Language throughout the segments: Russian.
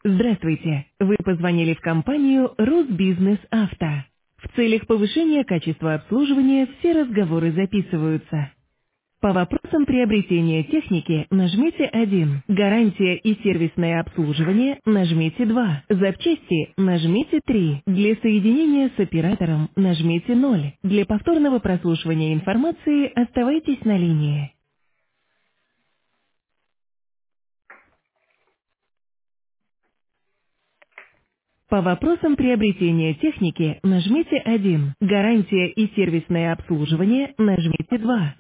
Здравствуйте! Вы позвонили в компанию «Росбизнес Авто». В целях повышения качества обслуживания все разговоры записываются. По вопросам приобретения техники нажмите 1. Гарантия и сервисное обслуживание нажмите 2. Запчасти нажмите 3. Для соединения с оператором нажмите 0. Для повторного прослушивания информации оставайтесь на линии. По вопросам приобретения техники нажмите 1. Гарантия и сервисное обслуживание нажмите 2.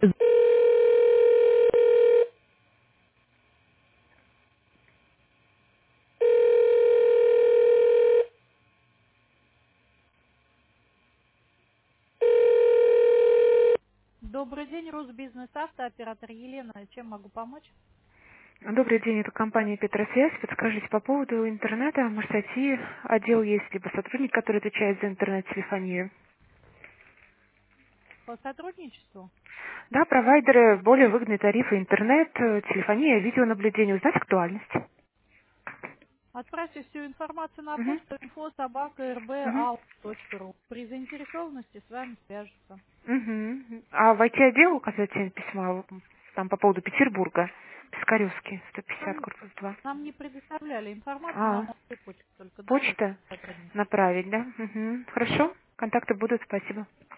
Добрый день, Росбизнес Авто, оператор Елена. Чем могу помочь? Добрый день, это компания Петросвязь. Подскажите, по поводу интернета, может, IT отдел есть, либо сотрудник, который отвечает за интернет-телефонию? По сотрудничеству? Да, провайдеры, более выгодные тарифы, интернет, телефония, видеонаблюдение. Узнать актуальность. Отправьте всю информацию на Мгм. почту Мгм. info@alt.ru. При заинтересованности с вами свяжутся. Мгм. А в IT-отдел указать письма там по поводу Петербурга, Пискаревский, 150, Нам, корпус 2. нам не предоставляли информацию, А, нам могли почту только дали почта сотрудники. направить, да? Мгм. Хорошо, контакты будут, спасибо.